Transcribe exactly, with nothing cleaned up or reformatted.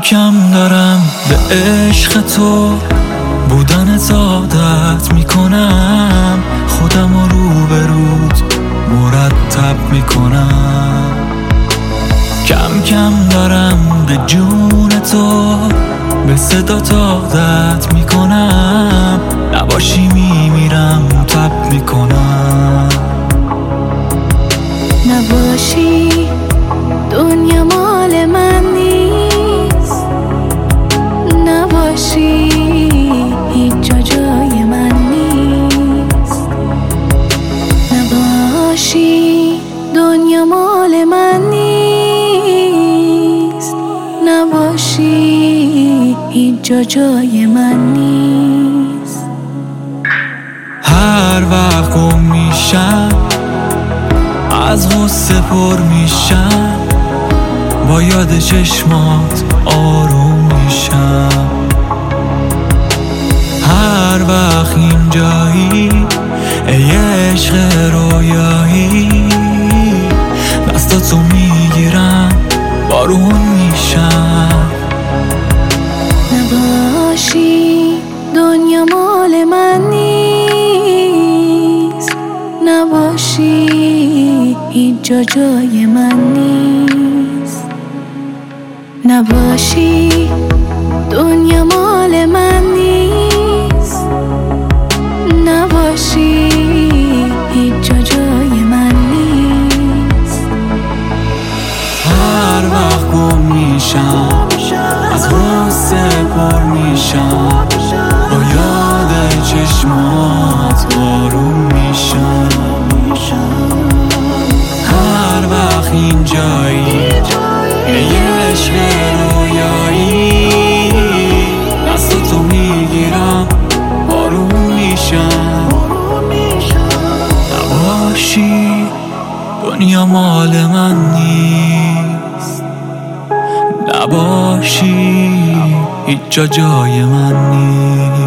کم دارم به عشق تو، بودنت عادت میکنم، خودم رو روبروت مرتب میکنم. کم کم دارم به جون تو، به صدات عادت میکنم، نباشی میمیرم تب میکنم. نباشی دنیا مال من نیست، نباشی هیچ جا جای من نیست. نباشی دنیا مال من نیست، نباشی هیچ جا جای من نیست. هر وقت گم میشم از غصه پر میشم، با یاد چشمات آروم میشم. هر وقت اینجایی ای عشق رویایی، دستاتو میگیرم بارون میشم. نباشی دنیا مال من نیست، نباشی هیچ جا جای من نیست. نباشی دنیا مال من نیست، نباشی هیچ جا جای من نیست. هر وقت گم میشم از غصه پر میشم، با یاد چشمات آروم میشم. هر وقت اینجایی ای عشق رویایی، دستاتو میگیرم آروم میشم. نباشی دنیا مال من نیست، نباشی هیچ جا جای من نیست.